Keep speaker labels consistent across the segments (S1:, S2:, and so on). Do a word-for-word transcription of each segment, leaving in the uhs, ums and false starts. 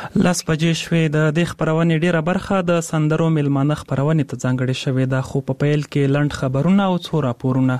S1: لاس بجې شوې. د دې خبرونې ډیره برخه د سندرو ملمانه خبرونې ته ځانګړې شوې ده، خو په پیل کې لنډ خبرونه او څو راپورونه.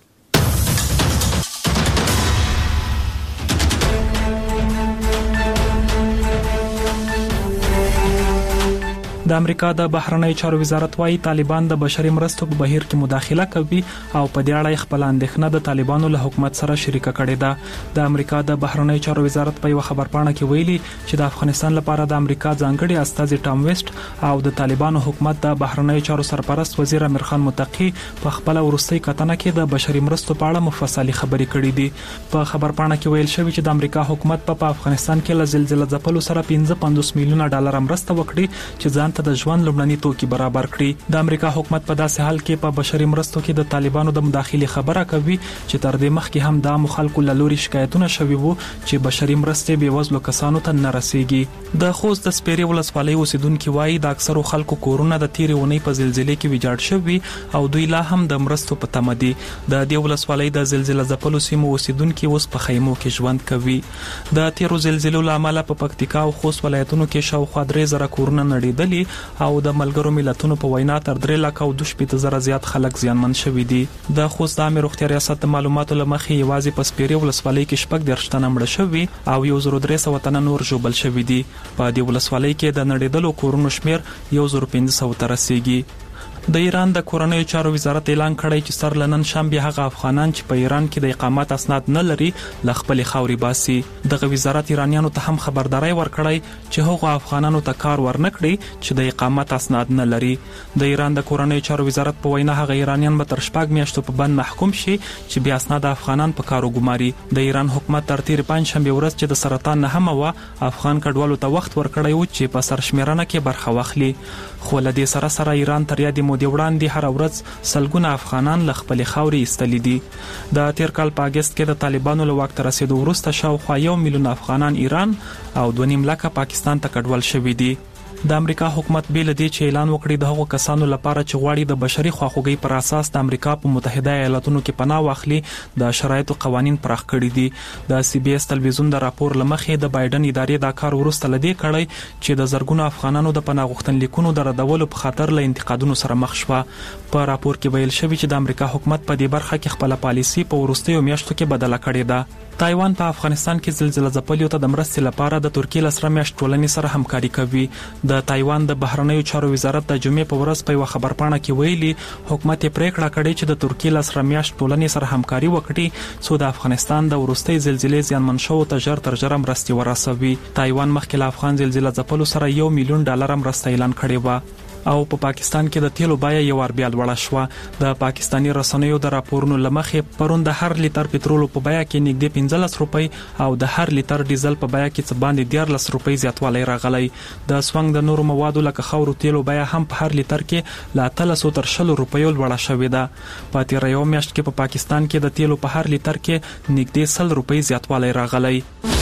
S1: د امریکا د بهرنی چارو وزارت وايي طالبان د بشري مرستو په بهیر کې مداخله کوي او په دې اړه خپل اندېښنه د طالبانو له حکومت سره شریکه کړې ده. د امریکا د بهرنی چارو وزارت په یو خبرپاڼه کې ویلي چې د افغانستان لپاره د امریکا ځانګړي استازي ټام ویسټ او د طالبانو حکومت د بهرنی چارو سرپرست وزیر امیر خان متقی په خپل ورستۍ کتنه کې د بشري مرستو په اړه مفصلي خبرې کړې دي. په خبرپاڼه کې ویل شوی چې د امریکا حکومت په افغانستان کې له زلزلې ځپلو سره پنځه پنځوس میلیونه ډالر مرسته وکړي چې ځان ته د ژوند لومړني توکي برابر کړي. د امریکا حکومت په داسې حال کې په بشري مرستو کې د طالبانو د مداخلې خبره کوي چې تر دې مخکې هم د مخالکو لوري شکایتونه شوي وو چې بشري مرستې بې وزلو کسانو ته نه رسیږي. د خوست د سپیرې ولسوالۍ اوسیدونکو وایي د اکثرو خلکو کورونه د تیرې ونې په زلزلې کې ویجاړ شوي او دوی لا هم د مرستو په تمه دي. د دې ولسوالۍ د زلزلې ځپلو سیمو اوسیدونکو اوس په خیمو کې ژوند کوي. د تیرو زلزلو له امله په پکتیکا او خوست ولایتونو کې شاوخوا درې زره کورونه نړېدلي او د ملګرو ملتونو په وینا تر درې لک او دوه شپېته زره زیات خلک زیانمن شوي دي. د خوست عامه روغتیا ریاست د معلوماتو لمخې یوازې په سپیرې ولسوالۍ کې شپږ دېرش تنه مړه شوي او یو زر درې سوه تنه نور ژوبل شوي دي. په دې ولسوالۍ کې د نړېدلو کورونو شمیر یو زر پنځه سوه ته رسیږي. د ایران د کورنیو چارو وزارت اعلان کړی چې سر لنن شنبه هغه افغانان چې په ایران کې د اقامت اسناد نه لري ل خپل خاوري باسي. دغه وزارت ایرانیانو ته هم خبرداري ورکړی چې هغه افغانانو ته کار ورنکړي چې د اقامت اسناد نه لري. د ایران د کورنیو چارو وزارت په وینا هغه ایرانیان به تر شپږ میاشتو په بند محکوم شي چې بیا اسناد افغانان په کار وګماري. د ایران حکومت تر تیر پنځ شنبه ورځ چې د سرطان نه هم و افغان کډوالو ته وخت ورکړی و چې په سرشمیرنه کې برخه واخلي. خو له دې سره سره ایران تر یادې مودې وړاندې هر ورځ سلګونه افغانان له خپل خاوري ایستلي دي. د تیر کال په اگست کې د طالبانو له واک ته رسیدو وروسته شاوخوا یو میلیون افغانان ایران او دوه نیم لکه پاکستان ته کډوال شوي دي. د امریکا حکومت بیل دی چې اعلان وکړي د هغو کسانو لپاره چې غواړي د بشري خواخوږۍ پر اساس د امریکا په متحده ایالاتونو کې پناه واخلي د شرایطو قوانین پراخ کړي دي. د سی بي اس تلویزیون د راپور لمخې د بایدن ادارې دا کار وروسته لدی کړی چې د زرګونو افغانانو د پناه غوښتنلیکونو د ردولو په خاطر له انتقادونو سره مخ شوه. په راپور کې ویل شوی چې د امریکا حکومت په دې برخه کې خپل پالیسي په وروستیو میاشتو کې بدله کړې ده. تایوان په افغانستان کې زلزلې ځپلیو ته د مرستې لپاره د ترکیې له سره میاشت ټولنې سره همکاري کوي. د تایوان د بهرنیو چارو وزارت د جمعې په ورځ په یو خبرپاڼه کې ویلي حکومت یې پریکړه کړې چې د ترکیې له سره میاشت ټولنې سره همکاري وکړي څو د افغانستان د وروستۍ زلزلې زیانمن شوو ته ژر تر ژره مرستې ورسوي. تایوان مخکې له افغان زلزلې ځپلو سره یو میلیون ډالر مرسته اعلان کړې و او په پا پاکستان کې د تیلو بیه یو ار بیا لوړه شوه. د پاکستاني رسنیو د راپورونو لمخې پرون د هر لیټر پټرول په بیه کې نږدې پنځلس روپۍ او د هر لیټر ډیزل په بیه کې څه باندې دیارلس روپۍ زیاتوالی راغلی. د سونګ د نورو موادو لکه خاورو تیلو بیه هم په هر لیټر کې له اتلسو تر شلو روپیو لوړه شوې ده. په تیره یو میاشت کې په پا پاکستان کې د تیلو په هر لیټر کې نږدې سل روپۍ زیاتوالی راغلی.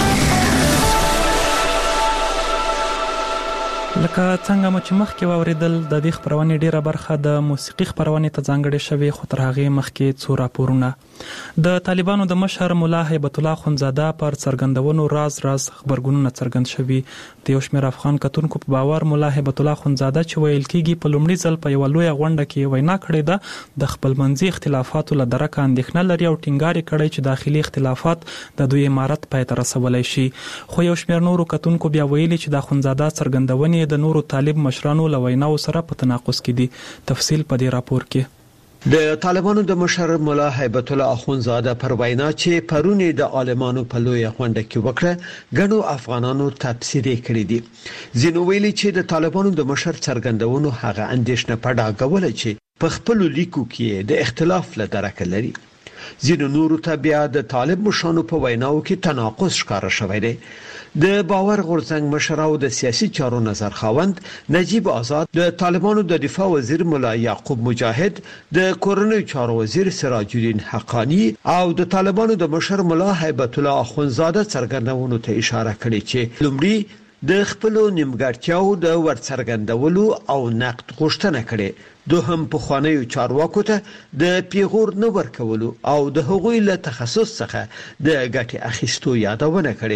S1: لکه څنګه مو چې مخکې واوریدل د دې خبرونې ډیره برخه د موسیقي خبرونې ته ځانګړې شوې، خو تر هغې مخکې څو راپورونه. د طالبانو د مشر مولا هیبت الله اخندزاده پر څرګندونو راز راز خبرګونونه څرګند شوي. د یو شمېر افغان کتونکو په باور مولا هیبت الله اخندزاده چې ویل کېږي په لومړي ځل په یوه لویه غونډه کې وینا کړې ده د خپلمنځي اختلافاتو له درکه اندېښنه لري او ټینګار یې کړی چې داخلي اختلافات د دوی امارت پای ته رسولی شي. خو یو شمېر نورو کتونکو بیا ویلي چې د اخندزاده څرګندونې د نورو طالب مشرانو له ویناو سره په تناقض کې دي. تفصیل په دې راپور کې.
S2: د طالبانو د مشر مولا هیبت الله اخندزاده پر وینا چې پرونی د عالمانو په لوی غونډه کې وکړه غنو افغانانو تفسیری کړی دي. ځینو ویلي چې د طالبانو د مشر څرګندونو هغه اندیشنه په ډاګول چې په خپل لیکو کې د اختلاف له درکه لري. ځینو نورو ته بیا د طالب مشرانو په ویناو کې تناقض ښکاره شوی دی. د باور غورځنګ مشر او د سیاسي چارو نظر خاوند نجیب آزاد، د طالبانو د دفاع وزیر مولا یعقوب مجاهد، د کورنیو چارو وزیر سراج الدین حقانی او د طالبانو د مشر مولا هیبت الله اخندزاده څرګندونو ته اشاره کړې چې لومړی د خپل نیمګړتیاو د ورڅرګندولو او نقد غوښتنه کړې، دوهم په خوانیو چارواکو ته د پیغور نه ورکولو او د هغوی له تخصص څخه د ګټې اخیستو یادونه کړې.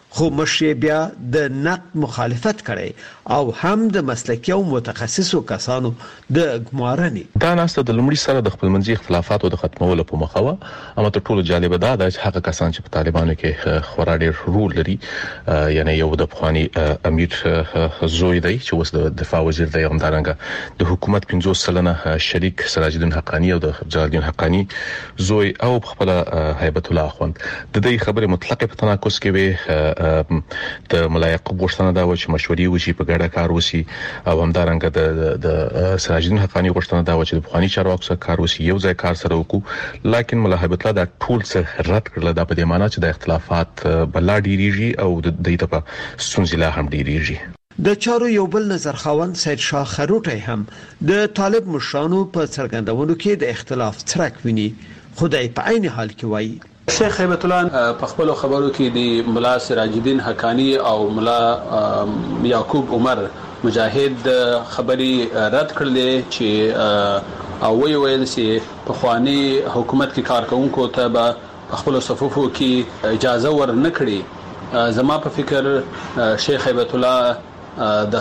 S2: خو مشر بیا د نقد مخالفت کړي او هم د مسلکي او متخصصو کسانو د ګمارنې
S3: دا ناسته د لومړي سره د خپلمنځي اختلافاتو د ختمولو په مخه و. اما تر ټولو جالب دا ده چې هغه کسان چې په طالبانو کې خورا ډېر رول لري، یعنی یو د پخوانی امیر زوی دی چې اوس د دفاع وزیر دی، همدارنګه د حکومت پنځوس سلنه شریک سراج الدین حقانی او د جلال الدین حقانی زوی او خپل هیبت الله اخوند د دې خبرې مطلقه په تناقض کې وي. د ملایق غوښتنه دا و چې مشورې وشي، په ګډه کار وشي، او همدارنګه د د سراج الدین حقانی غوښتنه دا و چې د پخوانی چارواکو سره کار وشي، یو ځای کار سره وکړو. لکه ملا هیبت الله دا ټول څه رد کړل. دا په دې معنی چې د اختلافات بلا ډیریږي او د دې ته په سنځله هم ډیریږي.
S2: د چارو یو بل نظر خاوند سید شاه خروټی هم د طالب مشرانو په څرګندونو کې د اختلاف څرک ویني، خدای په عین حال کې وایي.
S4: شیخ هیبت الله په خپل خبرو کې د ملا سراج الدین حقانی او ملا یعقوب عمر مجاهد خبري رد کړل چې او وی ویل چې په خواني حکومت کې کارکونکو ته به خپل صفوفو کې اجازه ور نه کړي. زما په فکر شیخ هیبت الله د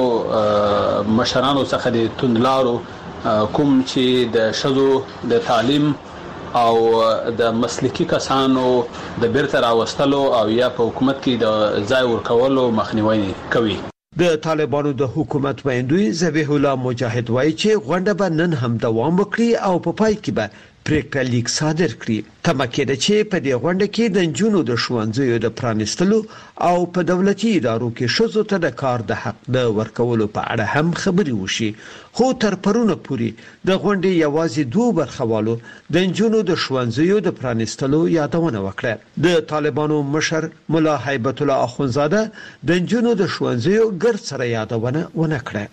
S4: هغو مشرانو څخه د توندلارو کوم چې د شذو د تعلیم او د مسلکی کسانو د بیرته راوستلو او یا په حکومت کې د ځای ورکولو مخنیوي کوي.
S2: د طالبانو د حکومت ویندوی ذبیح الله مجاهد وایي چې غونډه به نن هم دوام وکړي او په پای کې به پریکړه لیک صادر کړي. تمه کېده چې په دې غونډه کې د نجونو د ښوونځیو د پرانیستلو او په دولتي ادارو کې ښځو ته د کار د حق د ورکولو په اړه هم خبرې وشي. خو تر پرونه پورې د غونډې یوازې دوه برخوالو د نجونو د ښوونځیو د پرانیستلو یادونه وکړه. د طالبانو مشر ملا هیبت الله اخونزاده د نجونو د ښوونځیو ګرد سره یادونه ونه کړه.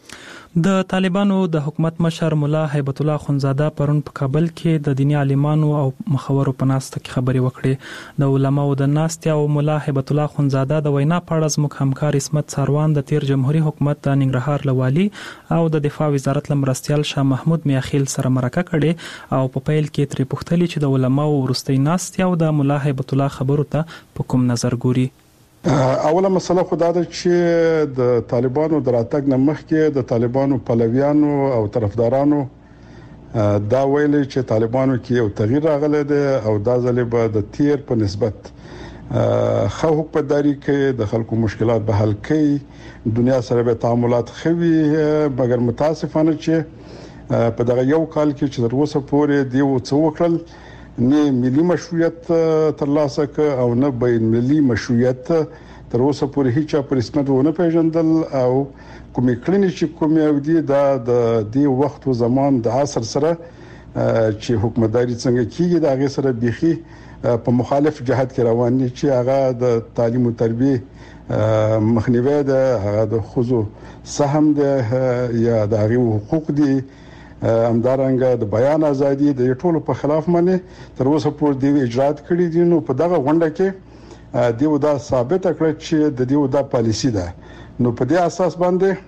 S1: د طالبانو د حکومت مشر ملا هیبت الله اخونزاده پرون په کابل کې د دینی عالمانو او مخورو په ناسته کې خبري وکړې. د علماو د ناستې او ملا هیبت الله اخونزاده د وینا په اړه زموږ همکار اسمت ساروان د تیر جمهوریت حکومت د ننګرهار لوالي او د دفاع وزارت لمرستيال شاه محمود میاخیل سره مرکه کړي او په پیل کې ترې پوښتنه چې د علماو ورستۍ ناستې او د ملا هیبت الله خبرو ته په کوم نظر ګوري.
S5: اوله مسله خدا ده چې د طالبانو دراتګ نه مخکې د طالبانو پلویانو او طرفدارانو دا ویلي چې طالبانو کې یو تغییر راغلی دی او دا ځلې به د تیر په نسبت خو حکومتداري کې د خلکو مشکلات به حل کوي، دنیا سره به تعاملات خوي. مګر متاسفانه چې په دغه یو کال کې چې تر اوسه پورې دی و څو وکړل، نه ملي مشروعیت ترلاسه ک او نه بین ملي مشروعیت تر اوسه پورې هیڅ په رسمیت ونه پیژندل او کومې کړنې چې کومې ودی دا د دې وخت او زمان د عصر سره چې حکومتداري څنګه کیږي دا غي سره بيخي په مخالف جهاد کې روان دي چې هغه د تعلیم او تربیه مخنیوي ده، هغه د خصوصو سهم ده یا د هغه حقوق دي، همدارنګه د بیان ازادي د ټولو په خلاف باندې تر اوسه پورې دی اجرات کړی دي. نو په دغه غونډه کې دیو دا ثابت کړ چې د دیو دا پالیسی ده. نو په دې اساس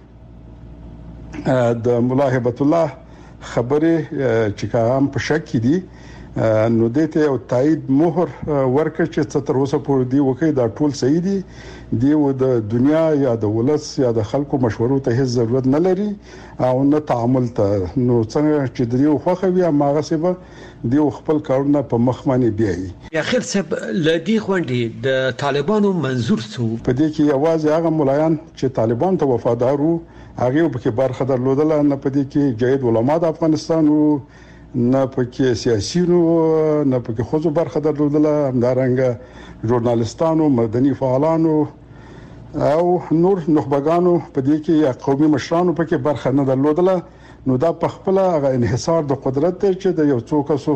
S5: باندې د ملا هیبت الله خبره چې کوم په شک دي نو دته او تایید مهر ورکړ چې تر اوسه پورې دی وکي دا ټول صحیح دي. دیو د دنیا یا د ولس یا د خلکو مشورو ته هیڅ ضرورت نه لري او نه تعامل ته. نو څنګه چې دیو خوخوي ماغه سبا دیو خپل کارونه په مخ باندې بیاي.
S2: اخر سب لدی غونډې د طالبانو منظور سو
S5: په دې کې یوازې هغه ملایان چې طالبان ته وفادارو هغه په کې برخه درلودل، نه په دې کې جید علما د افغانستان نه پکې سیاسيونو نه پکې خو برخه درلودل، همدارنګه ژورنالستانو، مدني فعالانو او نور نخبگانو په دې کې یا قومي مشرانو پکې برخه نه درلودل. نو دا په خپل هغه انحصار د قدرت ته چې د یو څو کسو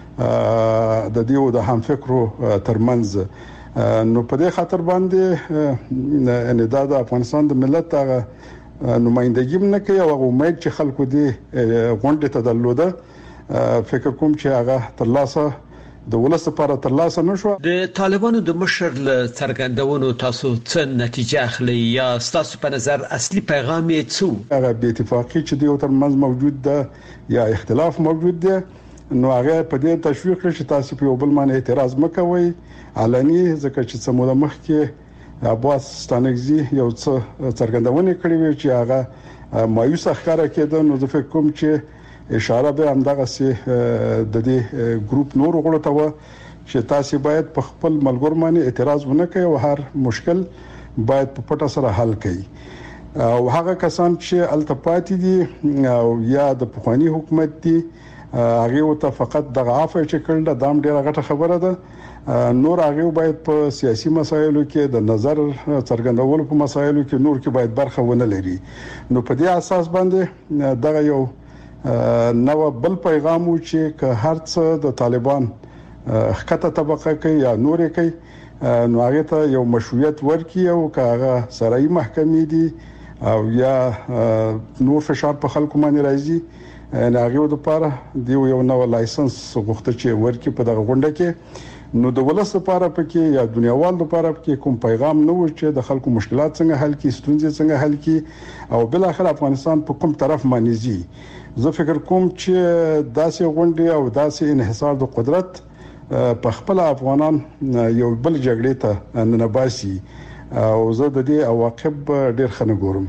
S5: د دیو د هم فکرو ترمنځ. نو په دې خاطر باندې ان د افغانستان د ملت هغه نمائندګي نه کوي او امید چې خلکو دې غونډه ته درلوده. فکر کوم چې هغه ترلاسه د ولس لپاره ترلاسه نشو.
S2: د طالبانو د مشر ل څرګندونو تاسو څه نتیجه اخلي یا تاسو په نظر اصلي پیغام یې څه؟
S5: هغه به اتفاقی چې د ترمنځ موجود ده یا اختلاف موجود ده، نو هغه په دې تشویق کړي چې تاسو په یو بل باندې اعتراض مکوئ علني، ځکه چې سمو د مخ کې عباس ستانکزي یو څه څرګندونه کړې وي چې هغه مایوس ښکارا کېده. نو زه فکر کوم چې اشاره به همدغه سي د دې ګروپ نور غړو ته و چې تاسو باید په خپل ملګرو باندې اعتراض ونه کوئ او هر مشکل باید په پټه سره حل کړئ. او هغه کسان چې التپاتې دي او یا د پخوانی حکومت دي هغه او ته فقط د غافه چې کړل د دام ډیره غټه خبره ده. نور هغه باید په سیاسي مسایلو کې د نظر څرګندولو په مسایلو کې نور کې باید برخه ونه لري. نو په دې اساس باندې دغه یو نو بل پیغام و چې که هر څه د طالبان خطه طبقه کوي یا نور کوي نو هغه ته یو مشروعیت ورکړي او که هغه سرای محکمې دي او یا نور فشار په خلکو باندې راځي نه هغه د لپاره دی یو نو لایسنس غوښته چې ورکړي په دغه غونډه کې. نو د ولس لپاره پکې یا دنیاوال لپاره پکې کوم پیغام نه و چې د خلکو مشکلات څنګه حل کی ستونزې څنګه حل کی او بل اخر افغانستان په کوم طرف باندې ځي. زه فکر کوم چې داسې غونډې او داسې انحصار د قدرت په خپل افغانان یو بل جګړې ته نه باسي او زه د دې عواقب ډېر خنه ګورم.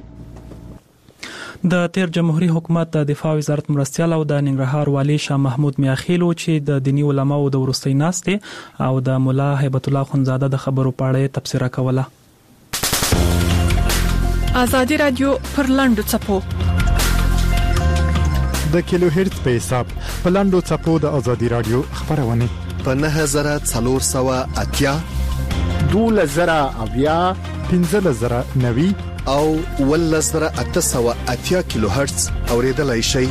S1: د تیر جمهوریت حکومت د دفاع وزارت مرستيال او د ننګرهار والی شاه محمود میاخیلو چې د دینی علماو د ورستۍ ناستې او د مولا هیبت الله خنزاده د خبرو پاړې تبصره کوله.
S6: ازادي رادیو پر لاندو چپو
S7: د کیلو هرتز په حساب په لاندو چپو د ازادي رادیو خبرونه
S8: په نه هزار څلور سوه اتیا
S9: دوله زره اویا
S7: پنځه زره نوي
S8: او ولزره اته سوه اتیا کیلو هرتز اوریدلای شي.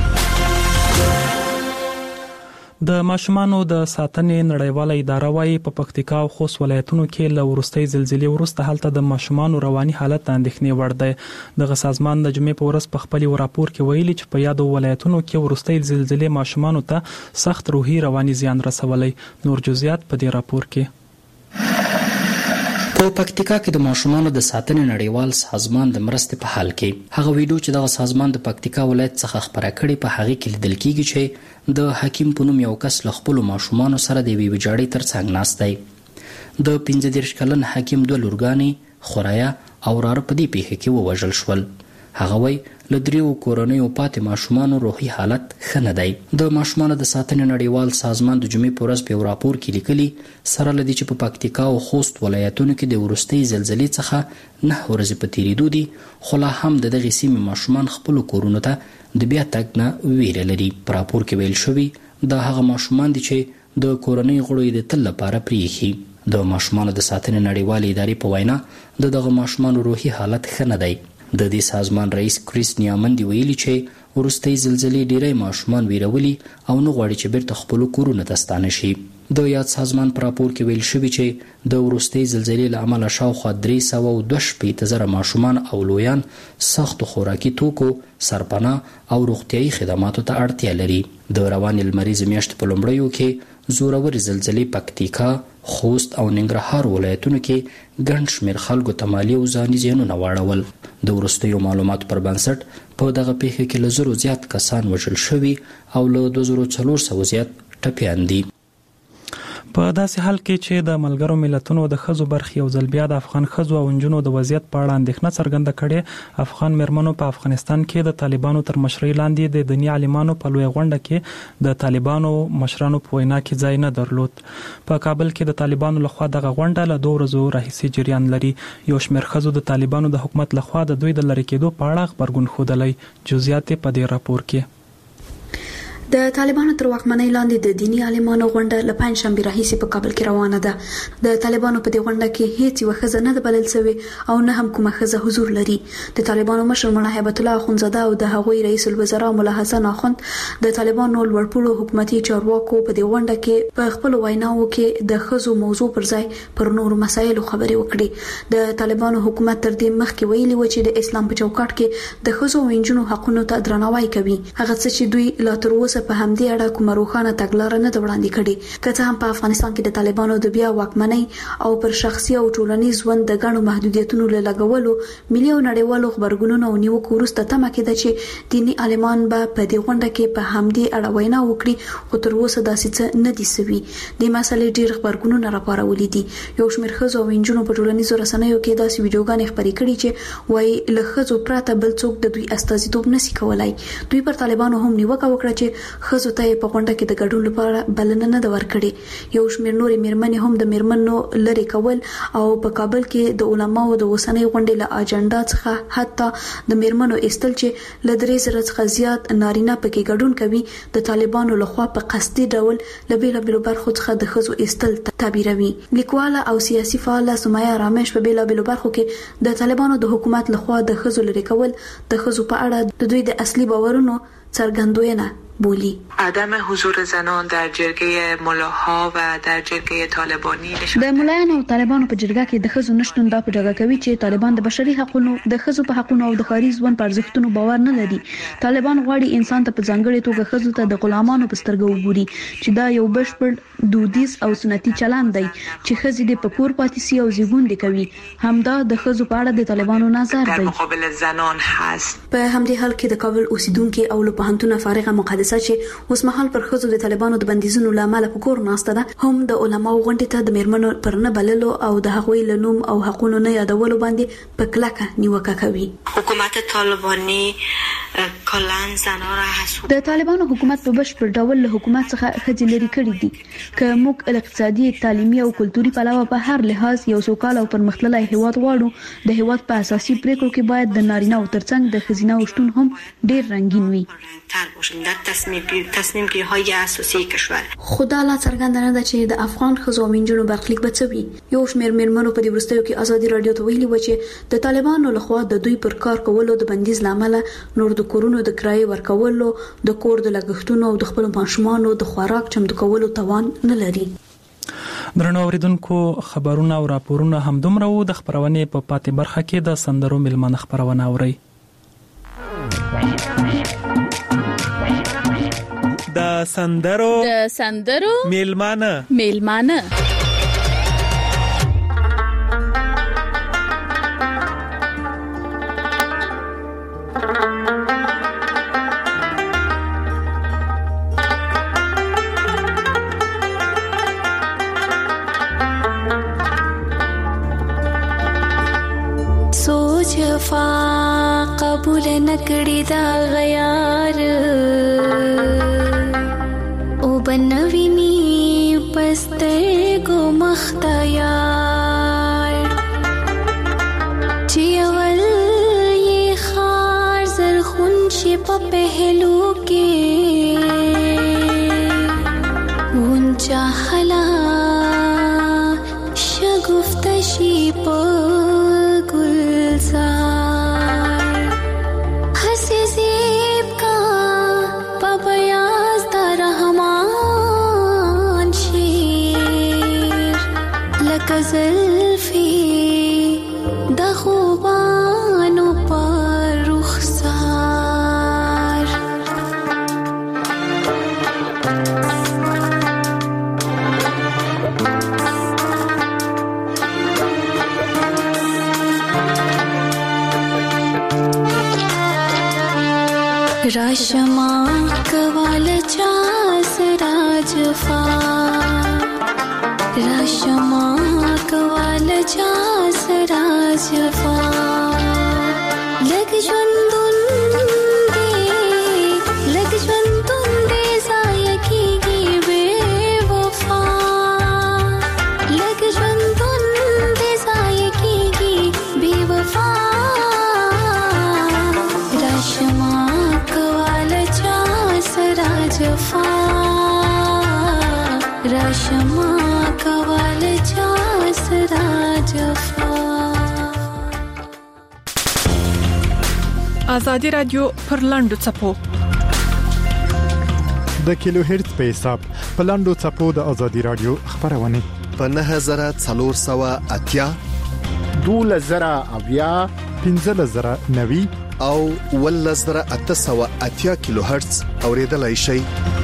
S1: د ماشومانو د ساتنې نړیواله اداره وايي په پکتیکا او خوست ولایتونو کې له ورستۍ زلزلې وروسته هلته د ماشومانو رواني حالت اندېښنې وړ دی. دغه سازمان د جمعې په ورځ په خپل راپور کې ویلي چې په یادو ولایتونو کې ورستۍ زلزلې ماشومانو ته سخت روحي رواني زیان رسولی. نور جزئیات په دې راپور کې.
S10: په پکتیکا کې د ماشومانو د ساتنې نړیوال سازمان د مرستې په حال کې هغه ویډیو چې دغه سازمان د پکتیکا ولایت څخه خبره کړې په هغه کې لیدل کېږي چې د حکیم په نوم یو کس له خپل ماشومانو سره د وی ویجاړي ترڅنګ ناست دی. د پنځه دېرش کلن حکیم دوه لورګانې خوریا او رار په دې پیښه کې ووژل شول. هغه وایي له دریو کورنیو پاتې ماشومانو روحي حالت ښه نه دی. د ماشومانو د ساتنې نړیوال سازمان د جمعې په ورځ په یو راپور کې لیکلي سره له دې چې په پکتیکا او خوست ولایتونو کې د وروستۍ زلزلې څخه نه ورځې په تېرېدو دي خو لا هم د دغې سیمې ماشومان خپلو کورونو ته د بیا تګ نه ویره لري. په راپور کې ویل شوي دا هغه ماشومان دي چې د کورنۍ غړو یې د تل لپاره پرېښي. د ماشومانو د ساتنې نړیوالې ادارې په وینا د دغه ماشومانو روحي حالت ښه نه دی. د دې سازمان رئیس کریس نیامندي ویلي چې وروستۍ زلزلې ډیری ماشومان ویرولي او نه غواړي چې بیرته خپل کورونه ته ستانه شي. د یاد سازمان په راپور کې ویل شوي چې د وروستۍ زلزلې له امله شاوخوا درې سوه او دوه شپېته زره ماشومان او لویان سختو خوراکي توکو، سرپناه او روغتیایي خدماتو ته اړتیا لري. د روانې لمریزې میاشتې په لومړیو کې زورورې زلزلې پکتیکا، خوست او ننګرهار ولایتونو کې ګڼ شمېر خلکو ته مالي او ځاني زیانونه واړول. د وروستیو معلوماتو پر بنسټ په دغه پیښه کې له زرو زیات کسان وژل شوي او له دوه زره څلور سوه زیات ټپیان دي.
S1: په داسې حال کې چې د ملګرو ملتونو د ښځو برخې یو ځل بیا د افغان ښځو او نجونو د وضعیت په اړه اندېښنه څرګنده کړې، افغان میرمنو په افغانستان کې د طالبانو تر مشرۍ لاندې د دیني عالمانو په لویه غونډه کې د طالبانو مشرانو په وینا کې ځای نه درلود. په کابل کې د طالبانو لخوا دغه غونډه له دوه ورځو راهیسې جریان لري. یو شمېر ښځو د طالبانو د حکومت لخوا د دوی د لرې کېدو په اړه غبرګون ښودلی. جزئیات په دې راپور کې.
S11: د طالبانو تر واکمنۍ لاندې د دینی عالمانو غونډه له پنځ شنبې راهیسې په کابل کې روانه ده. د طالبانو په دې غونډه کې هیڅ یوه ښځه نه ده بلل شوې او نه هم کومه ښځه حضور لري. د طالبانو مشر مولا هیبت الله خنزاده او د هغوی رئیس الوزرا مولا حسن اخوند د طالبانو لوړپوړو حکومتي چارواکو په دې غونډه کې په خپل ویناوو کې د ښځو موضوع پر ځای پر نورو مسایلو خبرې وکړي. د طالبانو حکومت تر دې مخکې ویلي و چې د اسلام په چوکاټ کې د ښځو او نجونو حقونو ته درناوی کوي. هغه څه چې دوی لا تر اوسه اوسه په همدې اړه کومه روښانه تګلارې نه وړاندې کړي. که څه هم په افغانستان کې د طالبانو د بیا واکمنۍ او پر شخصي او ټولنیز ژوند د غنو محدودیتونو له لګولو ملي او نړیوالو خبرګونونو او نیوکو وروسته تمه کېده چې دینی عالمان به په دې غونډه کې په همدې اړه وینا وکړي، خو تر اوسه داسې څه نه دي سوي. د مسلې ډېر خبرګونونه راپارولي دي. یو شمېر ښځو او نجونو په ټولنیزو رسنیو کې داسې ویډیوګانې خپرې کړي چې وایي له ښځو پرته بل څوک د دوی استازیتوب نشي کولای. دوی پر طالبانو هم نیوکه وکړه چې ښځو ته په غونډه کې د ګډون لپاره بلنه نه ده ورکړې. یو شمېر نورې میرمنې هم د میرمنو لرې کول او په کابل کې د علماو د اوسنۍ غونډې له اجنډا څخه حتی د میرمنو ایستل چې له درې زره څخه زیات نارینه پکې ګډون کوي د طالبانو لخوا په قصدي ډول له بیلابیلو برخو څخه د ښځو ایستل تعبیروي. لیکواله او سیاسي فعاله سمیه رامش په بیلابیلو برخو کې د طالبانو د حکومت لخوا د ښځو لرې کول د ښځو په اړه د دوی د اصلي باورونو څرګندونه بولی.
S12: عدم حضور زنان در جرگه ملاها و در جرگه طالبانی
S11: نشون د ملایانو او طالبانو په جرګه کې د ښځو نشټون دا په ډاګه کوي چې طالبان د بشري حقوقو د ښځو په حقوقو او د ښاري ژوند پر ارزښتونو باور نه لري. طالبان غواړي انسان ته په ځانګړي توګه ښځو ته د غلامانو په سترګه وګوري چې دا یو بشپړ دودیز او سنتي چلند دی چې ښځې د پکور پاتې سي او زیږون دي کوي. همدا د ښځو په اړه د طالبانو نظر دی.
S12: مقابل زنان هست.
S11: په همدې حال کې د کابل اوسیدونکو او له پوهنتون فارغه مقدسه چې اوس مهال پر ښځو د طالبانو د بندیزونو لامل په کور ناسته ده هم د علماو غونډې ته د میرمنو پر نه بللو او د هغوی له نوم او حقوقو نه یادولو باندې په کلکه نیوکه کوي.
S12: حکومت طالبانی کلان زنان را حسود
S11: د طالبانو حکومت په بشپړ ډول له حکومت څخه ښځې لري کړي دي. که موږ اقتصادي، تعلیمي او کلتوري پلوه په هر لحاظ یو سوکاله او پرمختللی هیواد غواړو، د هیواد په اساسي پریکړو کې باید د نارینه او ترڅنګ د ښځینه شتون هم ډیر رنگین وي.
S12: تصمیم گیری های اساسی کشور.
S11: خدا لا څرګنده نه ده چې د افغان ښځو او نجونو برخلیک به څه وي. یو شمېر میرمنو په دې وروستیو کې ازادي رادیو ته ویلي و چې د طالبانو لخوا د دوی پر کار کولو د بندیز لامل نور د کورونو د کرایې ورکولو، د کور د لګښتونو او د خپل ماشومانو د خوراک چمتو کولو توان نه لري.
S1: درنو اوریدونکو، خبرونه او راپورونه همدومره وو. د خبرونې په پاتې برخه کې د سندرو ملمنه خبرونه اوري.
S13: د سندرو
S6: د سندرو
S13: میلمانه
S6: میلمانه
S14: سوچ فا قبول نکړی دا غیار او بنوینی پسته کو مختیار چې اول یې خار زرخون شي په پهلو کې اونچا حلا شګفت شي په گلزار حسی زیب کا پاپیاز دا رحمان شیر لکه زلفی دا خوبانو پر رخسار راشما کوال چا سراجفا راشما کوال چا سراجفا لگ ژوندون دې لگ ژوندون دې ځای کېږي بے وفا لگ ژوندون دې ځای کېږي بے وفا راشما جفا راشما کوال چا سرا جفا.
S6: آزادی رادیو پر لاندو چپو
S7: د کیلو هرتز په حساب په لاندو چپو د آزادی رادیو خبرونه
S8: په نه هزار څلور سوه اتیا
S9: دوله زره اویا
S7: پنځه زره نوي
S8: او ولزر اتسو اتیا کیلو هرتز اوریدلای شي.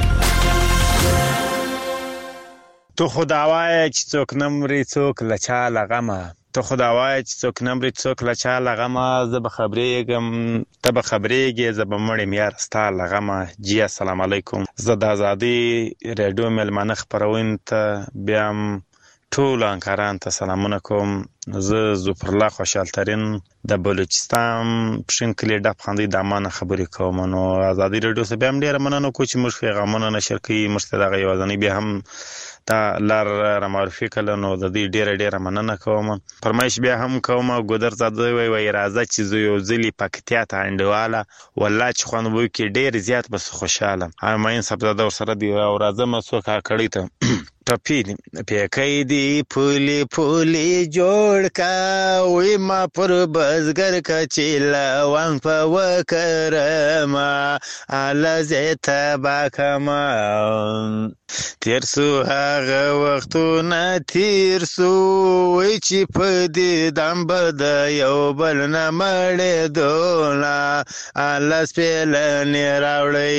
S15: تو خداوای چې څوک نمرې څوک لچا لغمه ته خداوای چې څوک نمرې څوک لچا لغمه زه به خبرېږم ته به خبرېږې زه به مړ یم یار ستا لغمه. جی السلام علیکم. زه د ازادي ریډیو میلمانه خپرونې ته بیا هم ټولو همکارانو ته سلامونه کوم. زه ظفرالله خوشحال ترین د بلوچستان پښین کلي ډب خاندي د امانه خبرې کوم. نو ازادي ریډیو څخه بیا هم ډېره مننه کوم چې موږ پیغامونه نشر کوي، موږ ته دغه یوازینۍ بیا هم دا لار را معرفي کړل. نو د دې ډېره ډېره مننه کوم. فرمایش بیا هم کوم. ګودر زاده وی وی راځه چې زه یو ځلې پکتیا ته انډیواله والله چې خوند وو کې ډېر زیات بس خوشاله هماین سبزاده ورسره دی او راځم څو کا کړی ته ټپی پیکې دی پولی پولی جوړ کا وې ما پر بزګر کا چیلا وان په وکرما الا زیت باکما تیر سو هغه وختونه تیر سو وې چې په دې دم بد یو بل نه مړې دولا الا سپل نه راوړې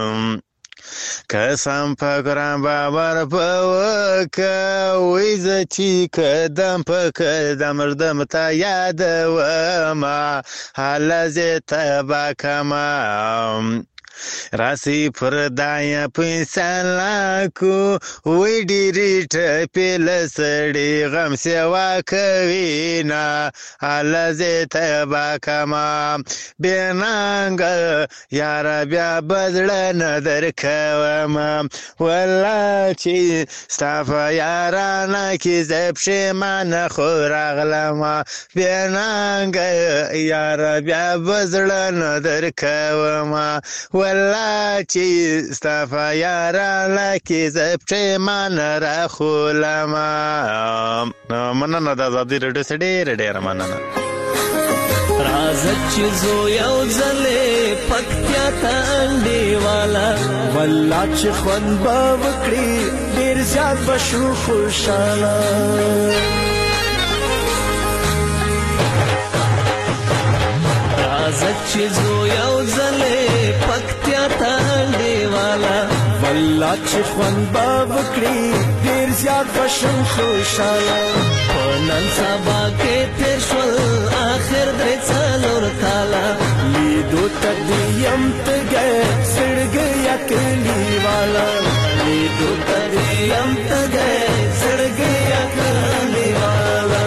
S15: قسم په قرآن باور په وکه وې زه چې قدم په قدم مردم ته یادومه هله زه تبا کمه راسی پر دایا پیسالاکو وی ډیری ټپی لسړي غم سیوا کوینا الله زه تبا کما بنانګ یار بیا بدل نه درکوما والله چې ستاف یارانه کی زپشه من خو راغلما بنانګ یار بیا بدل نه درکوما والله چې ستافا یارا لکه زپټه من را خولما. مننه د ازادي ریډیو سره ډېر ډېر مننه.
S16: راځه چې زو یو ځلې پکتیا ته انډیواله والله چې خوند به وکړي ډېر زیات به شو خوشاله. راځه چې زو یو ځلې پکتیا ته انډیواله والله چې خوند به وکړي ډېر زیات به شم خوشاله. په نن سبا کې تېر شول آخر درې څلور کاله لیدو ته دې یم تږی زړګیه کلیواله لیدو ته دې یم تږی زړګیه کلیواله.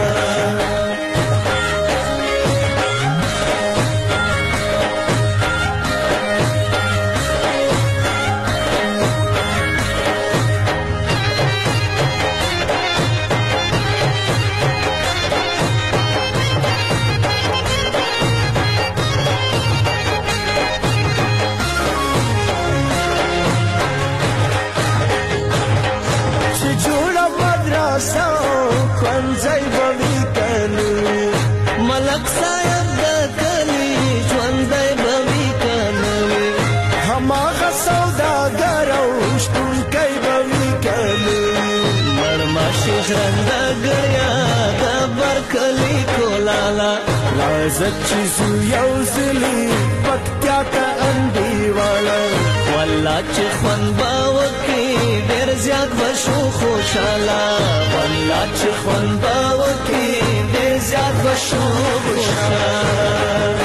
S16: ځای به وي کنه ملک صاحب د کلي ژوندی به وي کنه هماغه سوداګر او شتونکی به وي کنه مړماشي ژرندګړیا د برکلي کولاله راځه چې زو یو ځلې پکتیا ته انډیواله والله چې خوند به وکړي ډېر زیات به شو خوشاله والله چې خوند به وکړي ډېر زیات به شو خوشاله.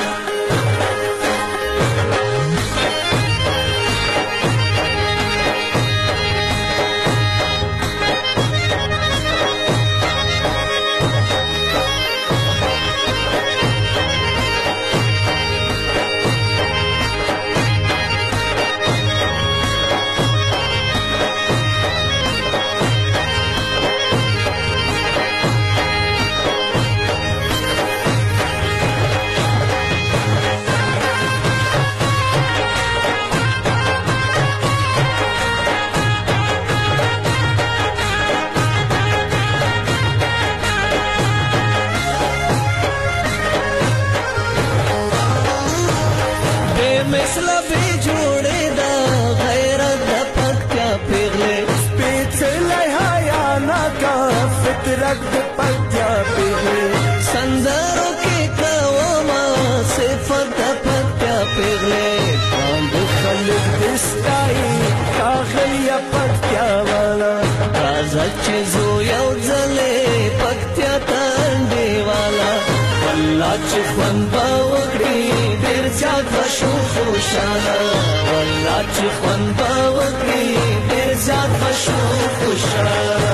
S16: والله چې خوند به وکړي ډېر زیات به شو خوشاله والله چې خوند به وکړي ډېر زیات به شو خوشاله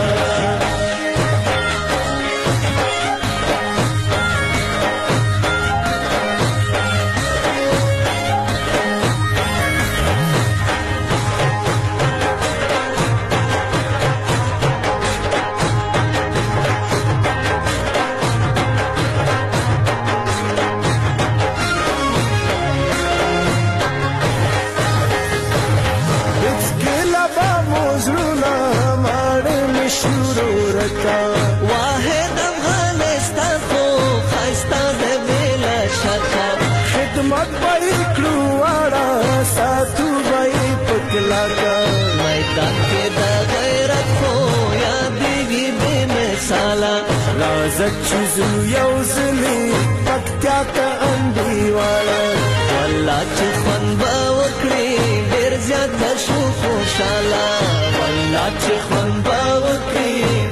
S16: واحد افغانستان خو خسته د بلا شکه خدمت به کړو واړه ساتو به پکلاکا میدان کې د غیرت خو یادېږي بې مثاله راځه چې زو یو ځلې پکتیا ته انډیواله والله چې خوند به وکړي ډېر زیات به شو خوشاله والله چې خوند به وکړي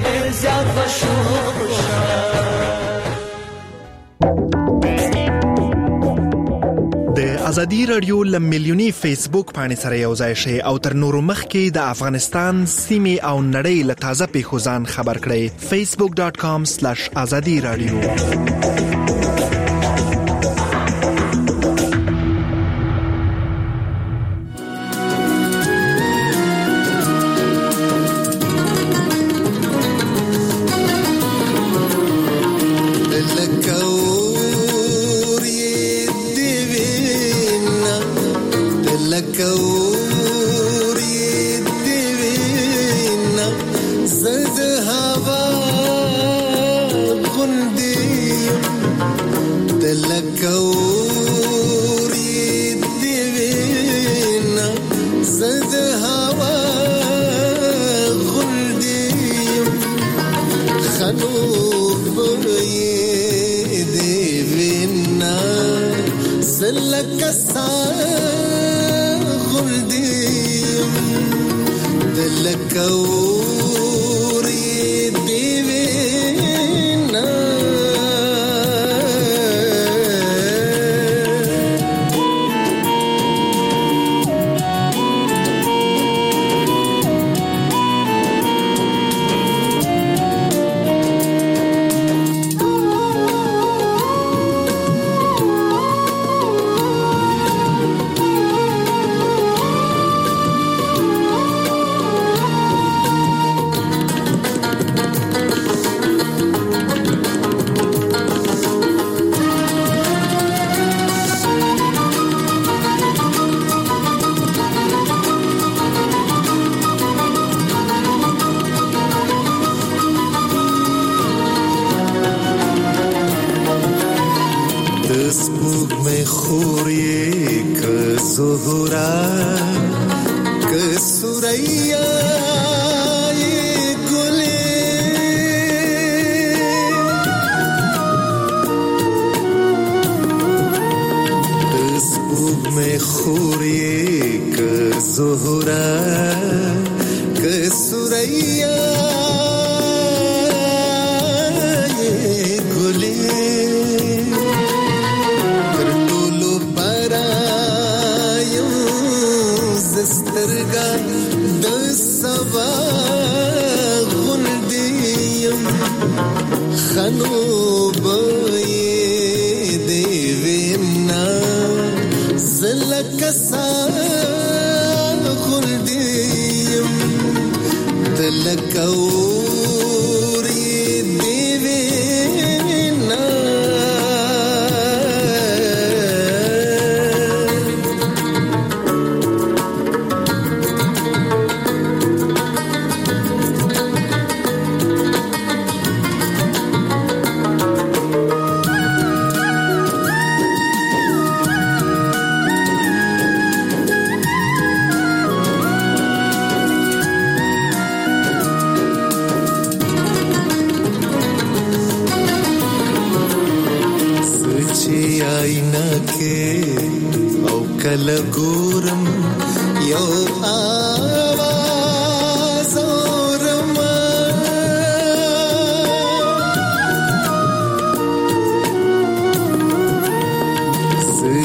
S17: د ازادي رادیو لمیلیونی فیسبوک باندې سره یو ځای شي او تر نورو مخکې د افغانستان سیمې او نړۍ له تازه پیښو ځان خبر کړئ facebook dot com slash azadi radio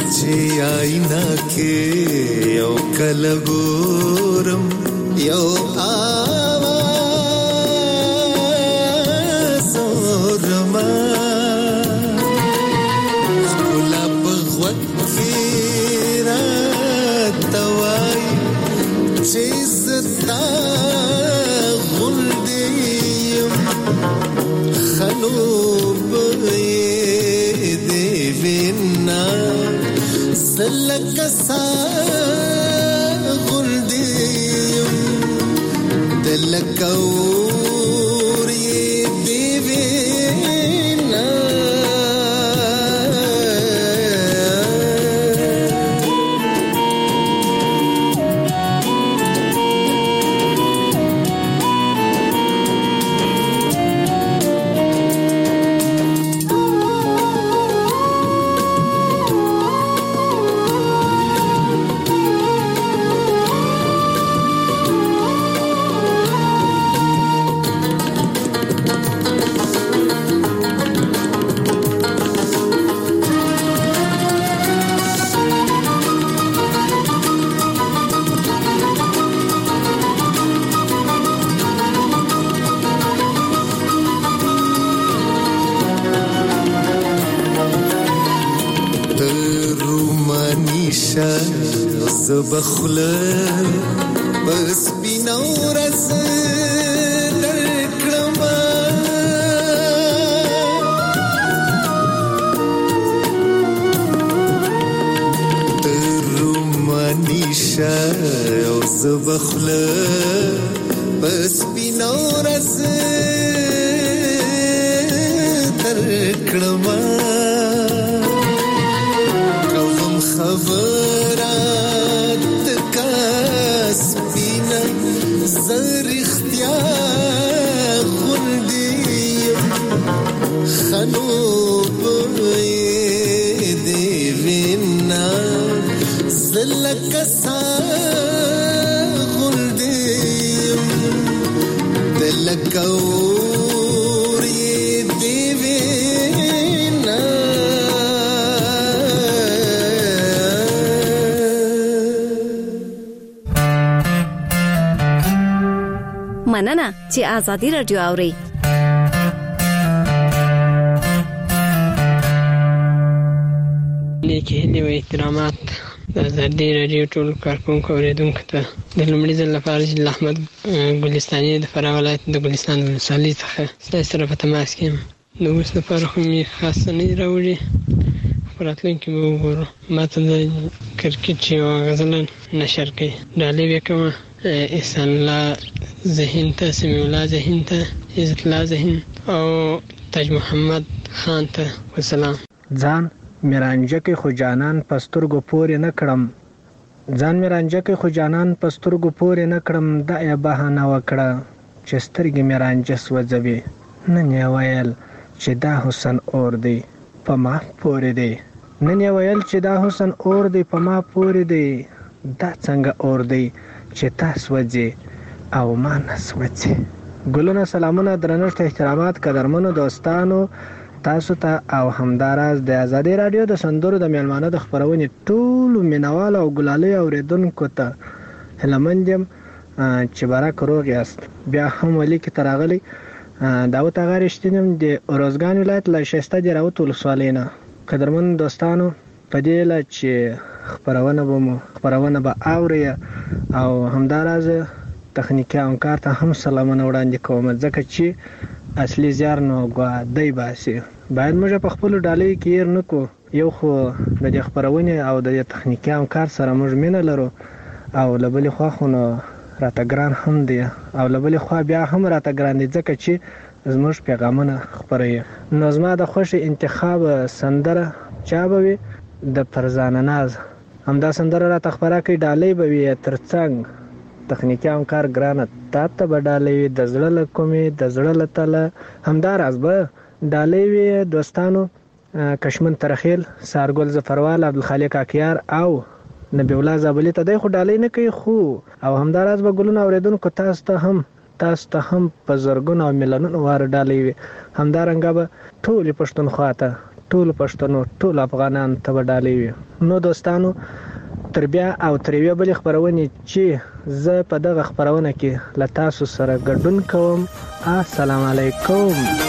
S16: چې آینا کې یو کله ګورم یو آواز اورما ګلاب غوږ کې راته وایي چې زه غوندې یم خلو لکه سا غلدیم دلکه اور یې بیوینا زبخله بس بینورس درکړم ترومانیشه او زبخله بس بینورس درکړم کوم خبر زر اختیار غندیم خنوب دیوینا زلکسا غندیم دلکور دیوینا
S18: مننه چې آزادي رادیو اوري.
S19: لیکي هلي و احترامات د آزادي رادیو ټول کارکونکو اوریدونکو ته د لومړي ځل لپاره چې احمد ګلستاني د فراه ولایت د ګلستان ولسوالۍ څخه ستاسو سره په تماس کې یم. د اوس لپاره خو مې خاصه نه دي راوړي، په راتلونکي به وګورو. ما ته د کرکټ چې یوه غزله نشر کوي ډالۍ به کومه احسان الله ذهین ته، سمیع الله ذهین ته، عزت الله ذهین او تاج محمد خان ته وسلام.
S20: ځان میرانجه کې خو جانان پسترګو پورې نه کړم، ځان میرانجه کې خو جانان پسترګو پورې نه کړم، دا یا بهانه وکړه چې سترګې میرانجه سوځوي. نن یې ویل چې دا حسن اور دی په ما پورې دی، نن یې ویل چې دا حسن اور دی په ما پورې دی. دا څنګه اور دی چې تاسو وځي او ما نسوځي. ګلونه، سلامونه، درنښت، احترامات قدرمنو دوستانو تاسو ته او همداراز د آزادي رادیو د سندرو د میلمانه د خبرونې ټولو مینوال او ګلالي اوریدونکو ته هلمند یم چې برک روغ یاست. بیا هم ولی کې تراغلی داوود اغا رښتینم د اروزګان ولایت له شایسته د راوت ولسوالۍ نه. قدرمن دوستانو په دې له چې خبرونه به مو خبرونه به اوري او همداراز تخنیکی همکار ته هم سلامونه وړاندې کوم، ځکه چې اصلي زیار نو ګوادی باسي. باید موږ په خپل ډالۍ کې ير نکو، یو خو د خبرونه او د تخنیکی همکار سره موږ مینه لرو او لبل خو خو نو راته ګران هم دی او لبل خو بیا هم راته ګران دی، ځکه چې زموږ پیغامونه خبري. نو زما د خوشي انتخاب سندره چا به وي د فرزانه ناز، همدا سندره را تخبره کوي ډالۍ به وي ترڅنګ تخنیکی همکار ګرانه تا ته به ډالۍ وي د زړه له کومې د زړه له تله همدا راز به ډالۍ وي دوستانو. کشمن ترخیل، سارګل ظفروال، عبدالخالق اکیار او نبی الله زابلی ته دی خو ډالۍ نه کوي، خو او همدا راز به ګلونه اوریدونکو تاسو ته هم تاسو ته هم په زرګونو او میلیونونو واره ډالۍ وي. همدارنګه به ټولې پښتونخوا ته ټول پښتنو ټول افغانان ته ډالې وي. نو دوستانو تر بیا او تر یوې بلې خپرونې چې زه په دغه خپرونه کې له تاسو سره ګډون کوم. السلام علیکم.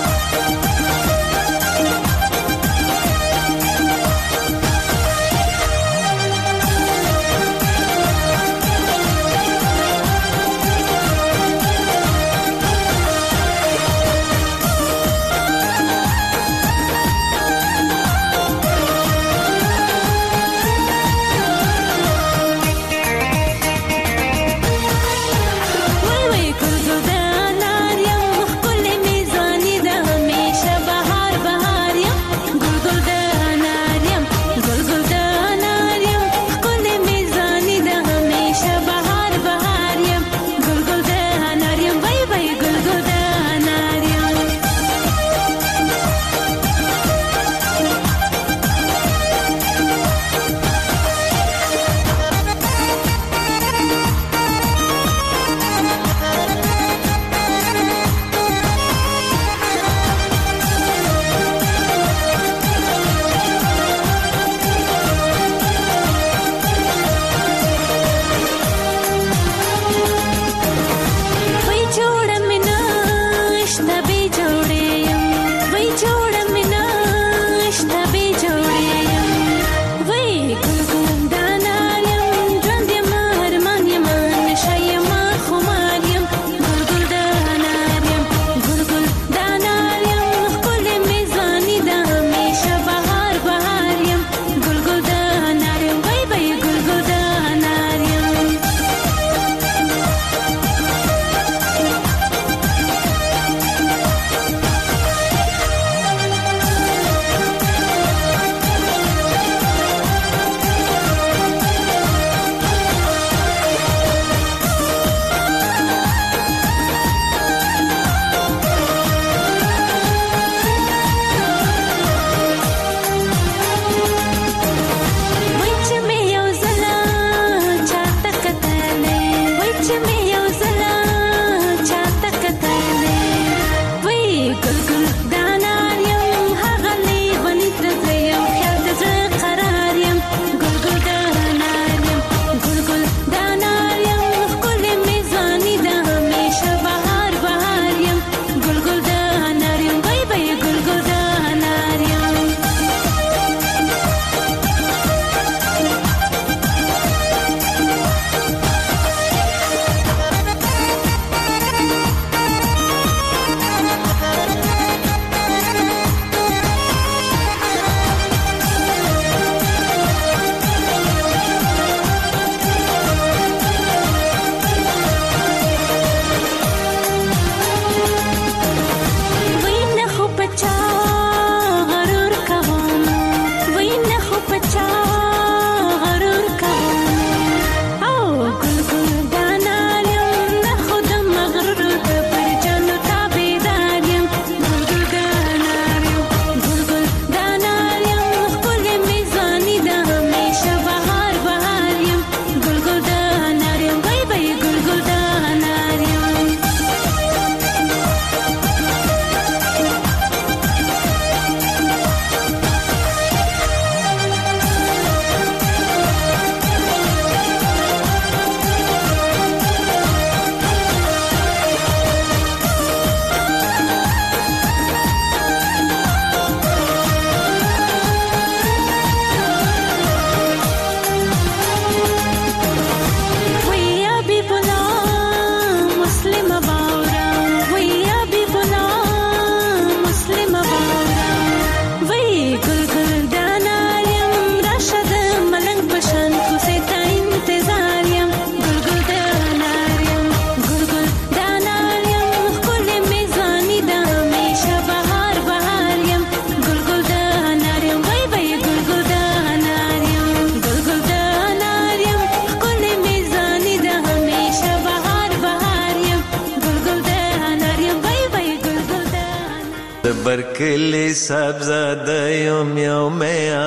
S16: برکلی سبزاده یم یوم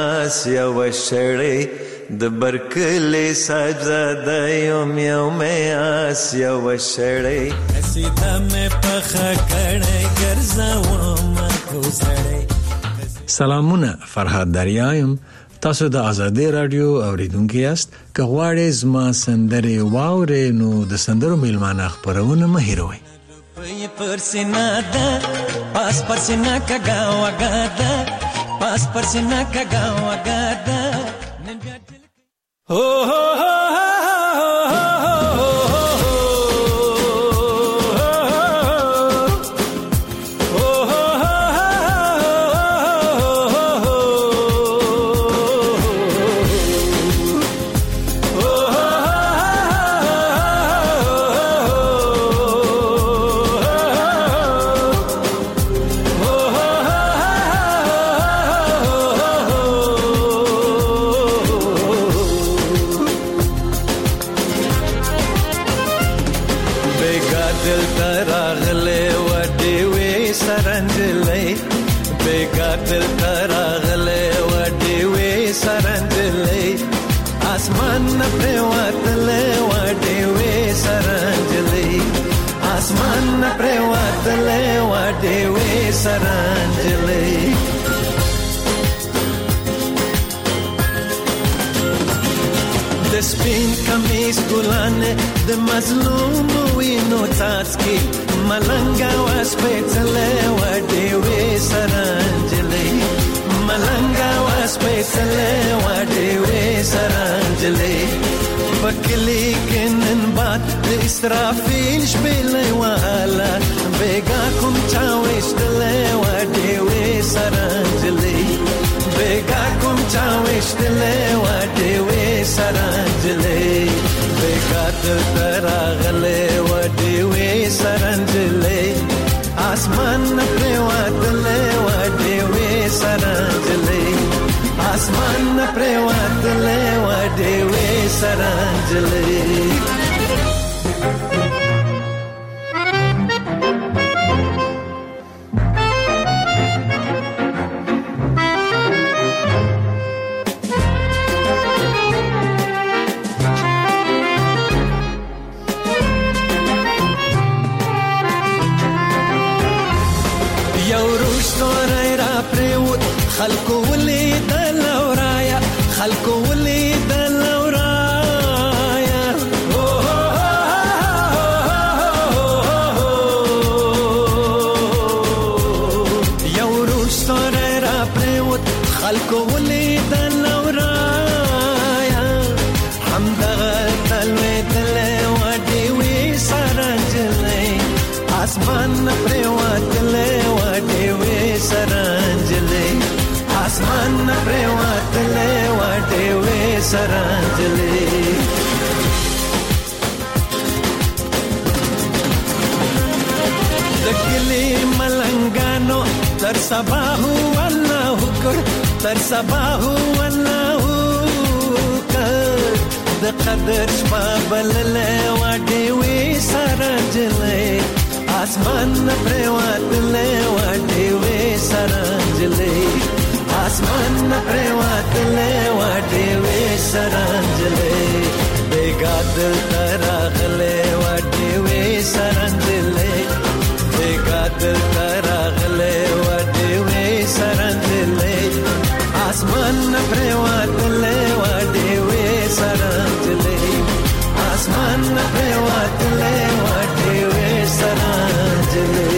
S16: آسیا و شړی د برکلی سبزاده یم یوم آسیا و شړی
S21: سیده مې پخه کړی ګرځوم کو سړی سلامونه، فرهاد دریایم. تاسو د آزادي رادیو اوریدونکو یاست. که غواړئ زما سندرې واورئ نو د سندرو میلمانه خپرونه مه هېروئ.
S16: پرسینا ده پاس پرسینا کګا وګا ده پاس پرسینا کګا وګا ده هو هو سرانجلي د سپین کمیس ګلانه د مظلوم وینو تاسکي ملنګا واس پېڅلې وډې وې سرانجلي ملنګا واس پېڅلې وډې وې سرانجلي پکلی کنن باد د اسرافیل شپلې والا بیگا کوم چاويشتلې وډې وې سرانجلي بیگا کوم چاويشتلې وډې وې سرانجلي بیگا تراغلې وډې وې سرانجلي اسمان پر واتلې وډې وې سرانجلي اسمان پر واتلې وډې وې سرانجلي خلکو ولید لورایا خلکو ولید لورایا یو روز سره را پریوت خلکو ولید لورایا همدغه تلوي تلې وډې وې سرانجلې اسمان پریوت لې وډې وې سرانجلې اسمان پریواتلې وډې وې سرانجلې د کلي ملنګانو تر سبا هو الله کړ تر سبا هو الله کړ د قدر شپه بللې وډې وې سرانجلې اسمان پریواتلې وډې وې سرانجلې اسمان پریواتلې وډې وې سرانجلې بیگا دل تراغلې وډې وې سرانجلې بیگا دل تراغلې وډې وې سرانجلې اسمان پریواتلې وډې وې سرانجلې اسمان پریواتلې وډې وې سرانجلې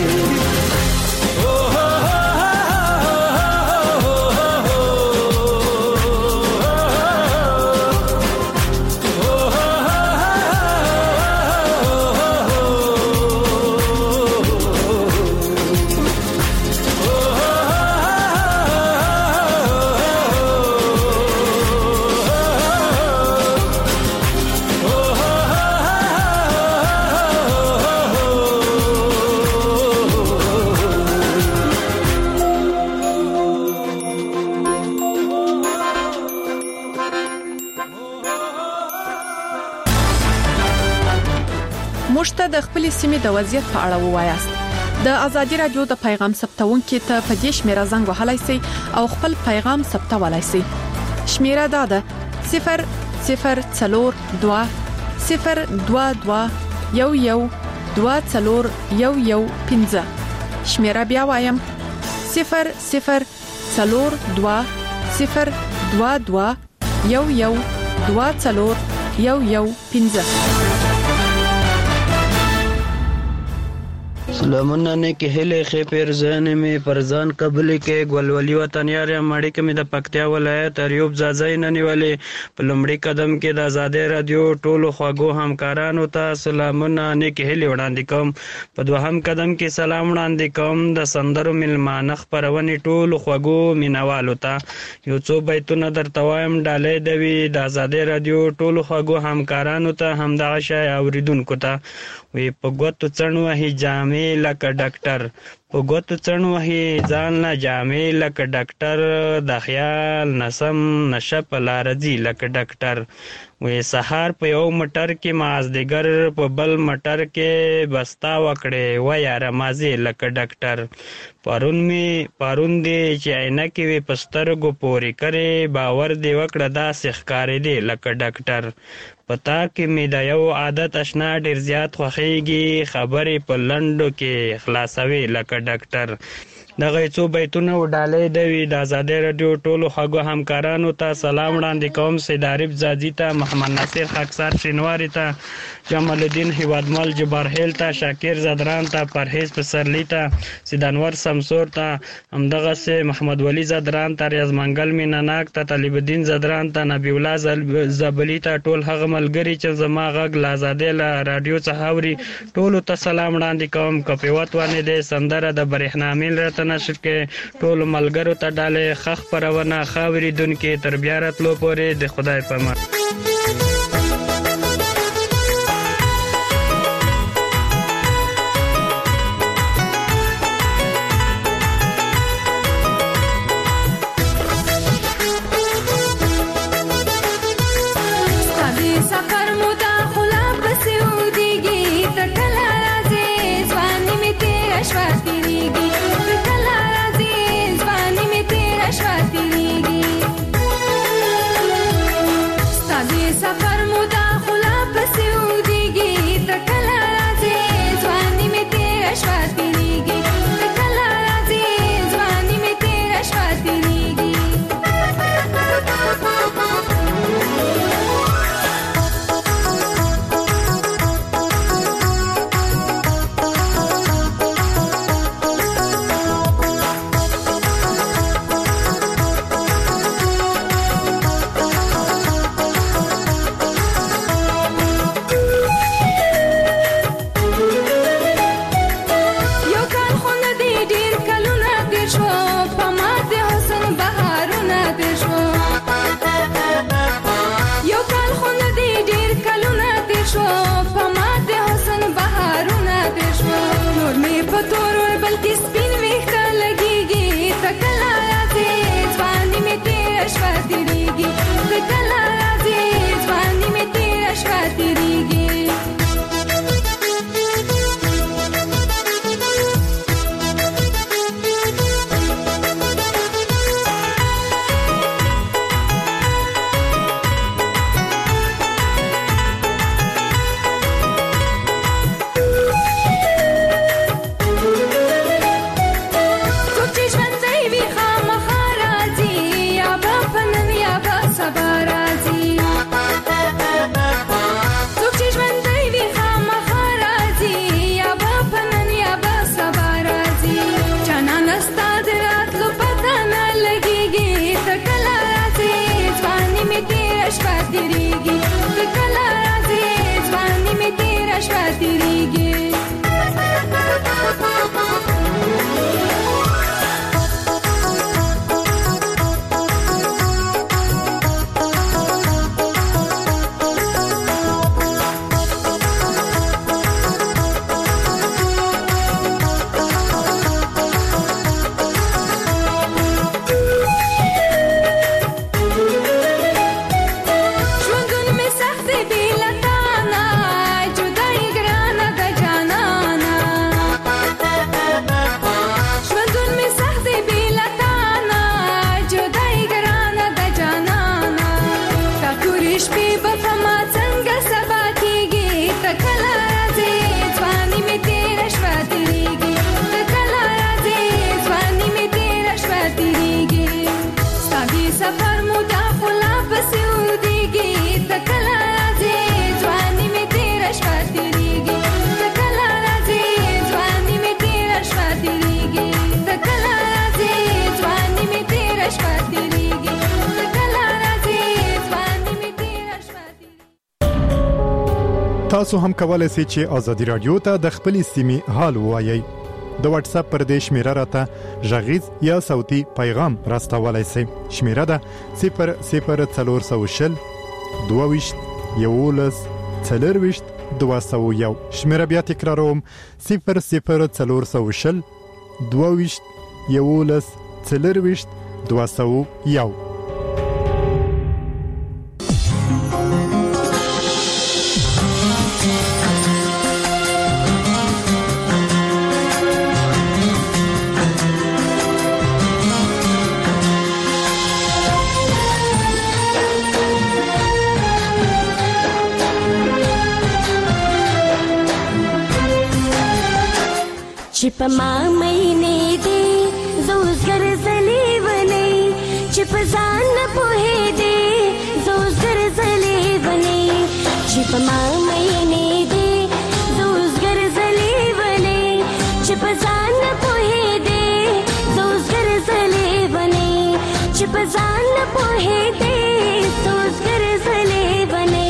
S6: موږ ته د خپل سیمې د وضعیت په اړه ووایاست. د ازادي رادیو د پیغام ثبتونکو ته په دې شمیره زنګ وهلای شئ او خپل پیغام ثبتولای شئ. شمیره دا ده صفر صفر څلور دوه صفر دوه دوه یو یو دوه څلور یو یو پنځه. شمیره بیا وایم صفر صفر صفر دوه صفر دوه دوه یو یو دوه صفر یو یو پنځه.
S3: سلامونه نه کې هله خې پرزان می پرزان قبل کې ګولولي وطنيار مړی کې د پکتیا ولایت اریوب زازای نه نیولې په لمړي قدم کې د آزادې رادیو ټولو خواږو همکارانو ته سلامونه نه کې هله وړاندې کوم. په دوهم قدم کې سلام وړاندې کوم د سندرو ملمانه خبرونه ټولو خواږو مینوالو ته. یو څو بیتونه درته وایم ډالې دوی د آزادې رادیو ټولو خواږو همکارانو ته همدغه شای اوریدونکو ته. وی په ګوتو څڼو هي جامې لکه ډاکټر په ګوتو څڼو هي ځان لا جامې لکه ډاکټر د خیال نسم نشه په لار ځي لکه ډاکټر. وی سحر په یو مټر کې مازدیګر په بل مټر کې بستا وکړې و یاره مازی لکه ډاکټر. پرون می پرون دی چې عینکې وی پسترګو پوري کرے باور دی وکړه دا سخکارې دی لکه ډاکټر. پتا کې می دا یو عادت آشنا ډیر زیات خوخیږي خبرې په لندو کې خلاصوي لکه ډاکټر. دغه څو بیتونه وډالې دوی د آزادې رادیو ټولو خواږو همکارانو ته سلام وړاندې کوم. سید عارف زاجی ته، محمد ناصر خاکسار شینواری ته، جمال الدین هیوادمل جبارهیل ته، شاکر زدران ته، پرهیز پسرلی ته، سید انور سمسور ته، همدغه سه محمد ولی زدران ته، ریاض منګل میناناک ته، طالب الدین زدران ته، نبی الله زبلی ته، ټول هغه ملګری چې زما غږ له آزادې رادیو څخه اوري ټولو ته سلام وړاندې کوم. کپیوت ونه دې سندره د برېښنا میل راته نشر کې ټول ملګرو ته ډالې خخ پرونه خاوري دن کې تر بیا راتلو پورې د خدای په امان.
S22: ژوندون می سخت دی لتانا جدای ګران
S4: مودا خلا پسودیږي تکلا راځي ځواني می تیر شپاتېږي تکلا راځي ځواني می تیر شپاتېږي تکلا راځي ځواني می تیر شپاتېږي تکلا راځي ځواني می تیر شپاتېږي.
S7: تاسو هم کولای شئ چې ازادي رادیو ته د خپلې سیمې حال ووایئ. د واتس اپ پر دې شمیره راته ژغیز یا صوتي پیغام راستولای شئ. شمیره ده صفر صفر څلور سوه شل دوه ویشت یولس څلور ویشت دوه سوه یو. شمیره بیا تکراروم صفر صفر څلور سوه شل دوه ویشت یولس څلور ویشت دوه سوه یو.
S14: چې په ما مینې دې زوزګر زلې ونې چې په ځان نه پوهېدې زوزګر زلې ونې چې په ما مینې دې زوزګر زلې ونې چې په ځان نه پوهېدې زوزګر زلې ونې چې په ځان نه پوهېدې زوزګر زلې ونې.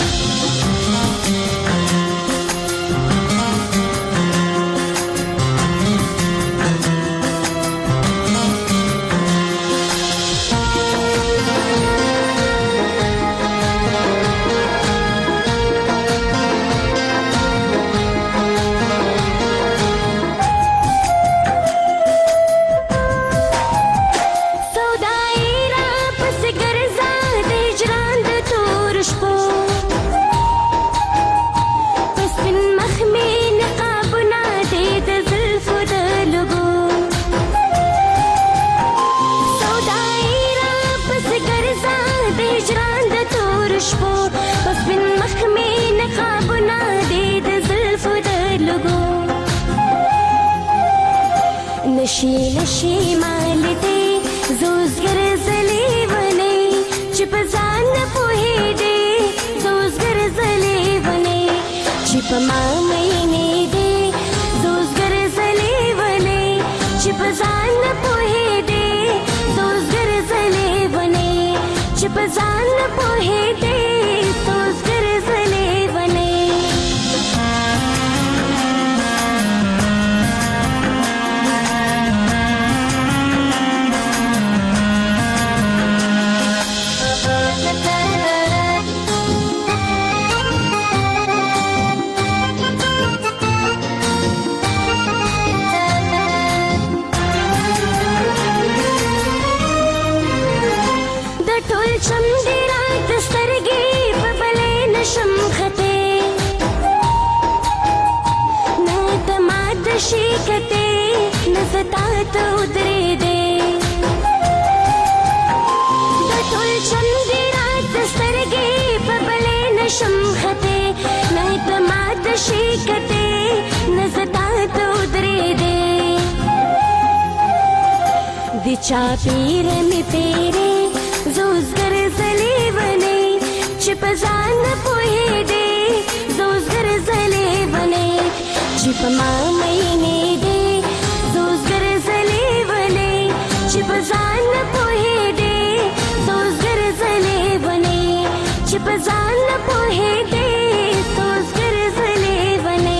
S14: نشي نشي مالته زوزګر زلې ونې چې په ځان نه پوهېدې زوزګر زلې ونې چې په ما مینې دې زوزګر زلې ونې چې په ځان نه پوهېدې زوزګر زلې ونې چې په ځان نه پوهېدې زوزګر زلې ونې. شیکته نزتا ته ودرې دې د ټول چندې رات سترګې په بلې نشم خته نه ته مات شیکته نزتا ته ودرې دې د چا پیر می پیره زوزګر زلې ونې چې په ځان پوهېدې زوزګر زلې ونې چې په ما مینې دې زوزګر زلې ونې چې په ځان نه پوهېدې زوزګر زلې ونې چې په ځان نه پوهېدې زوزګر زلې ونې.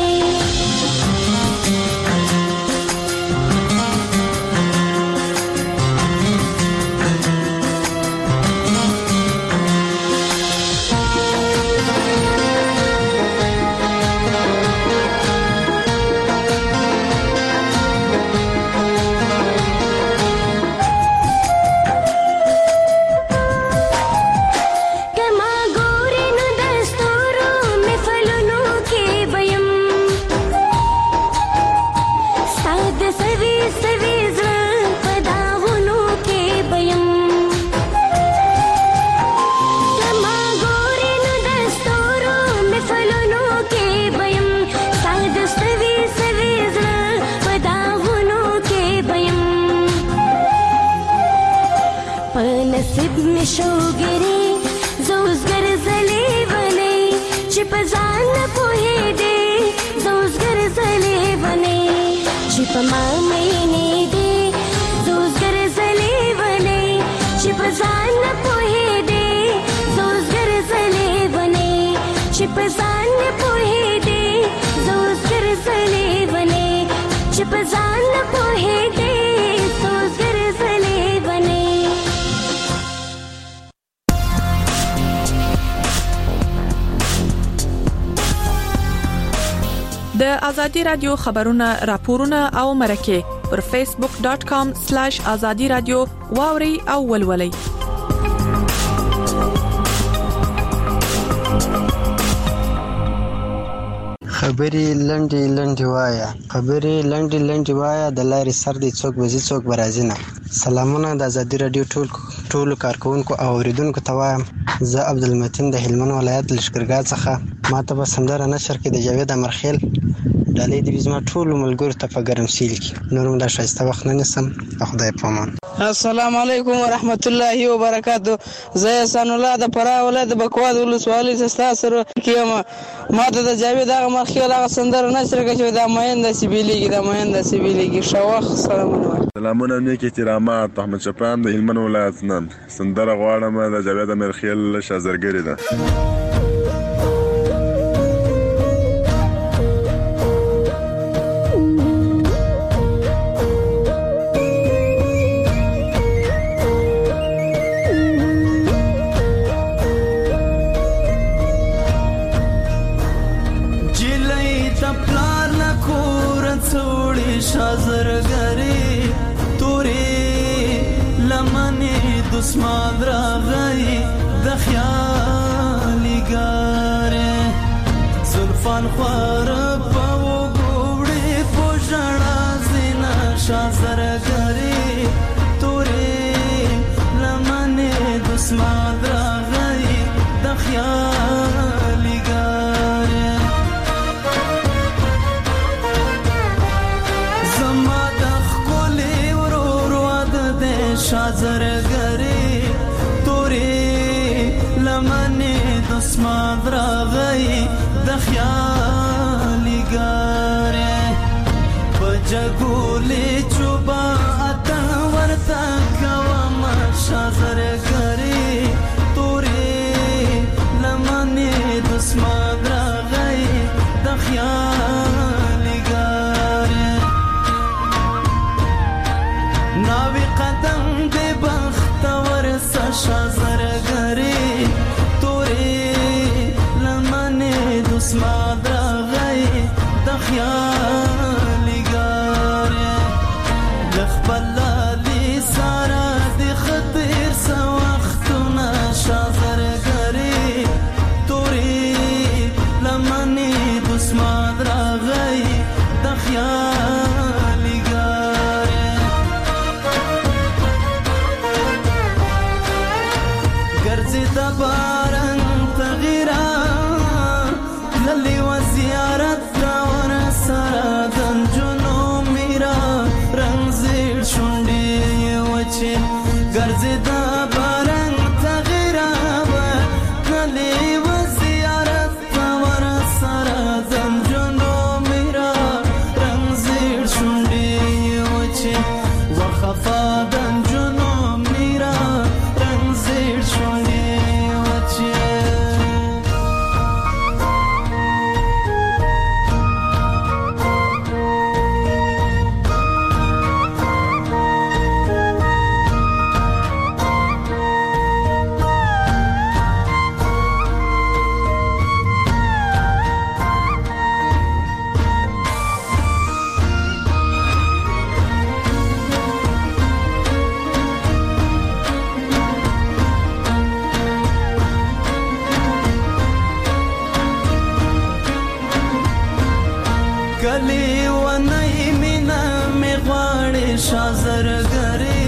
S14: شوګری زوزګر زلي ونی چې په ځان نه پوهېدې زوزګر زلي ونی چې په ما مینې دې زوزګر زلي ونی چې په ځان نه پوهېدې زوزګر زلي ونی چې په ځان نه پوهېدې زوزګر زلي ونی چې په ځان نه پوهېدې زوزګر زلي ونی.
S6: د ازادي رادیو خبرونه راپورونه او مرکه پر فیسبوک ډاٹ کام سلیش ازادي رادیو واوري او ولولي.
S3: خبري لنډي لنډي وایا خبري لنډي لنډي وایا د لارې سر دی څوک وزي څوک برازینه. سلامونه د ازادي رادیو ټول ټول کارکونکو او اوریدونکو ته وایم. زه عبدالمتین د هلمند ولایت لشکرګاه څخه ماته به سندره نشر کې د جاوید امرخیل ډالۍ د زما ټول ملګرو ته په ګرم سیل کې نورم د شایسته وخت نه نسم. خدای په امان.
S2: السلام علیکم ورحمت الله وبرکاتو. زه احسان الله د فراه ولایت بکواد ولسوالۍ څخه سره کیم. ماته د جاوید امرخیل هغه سندره نشر کې چې د مهند سیبیلیږي د مهند سیبیلیږي شوخ سلامونه.
S22: سلامونه نیک احترامات. احمد شپان د هلمند ولایت نن سندره غواړم د جاوید امرخیل شازرګری ده.
S16: دسمان راغی د خیالي ګاره زلفان خوار په وګوړې پوجړه زینا شازرګری تورې لمنې دسمان راغی د خیالي ګاره زما د خولې ورور واد دې شازرګری دسمان راغی د خیالي ګاره په جګولې چوبا اته ورته کوم شازرګری تورې لمنې دسمان راغی د خیالي ګاره ناوی قدم دې بخت ورسه شازرګری دسمان راغی د خیالي ګاره لخبل لالي سارا د خطر سو وختونه شازرګری تورې لمنې دسمان راغی د خیالي ګاره ګرځي د باران تغیرا للی و زیارت دور سره دنجونو میرا رنگ زیر شونډې وچې ګرځي د باران تغیرا للی و زیارت دور سره دنجونو میرا رنگ زیر شونډې وچې وخفا دنجونو میرا رنگ زیر شونډې وچې کلی ونای مینا می غواړي شازرګری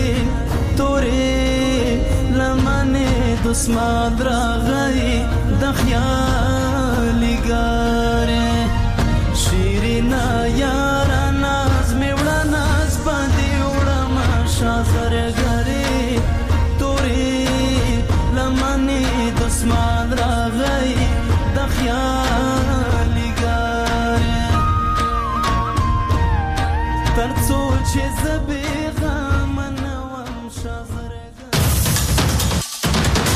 S16: تورې لمنې دسمان راغی د خیالي ګاره شیرینا یارا ناز می وړه ناز باندې وړه ما شازرګری تورې چې زبې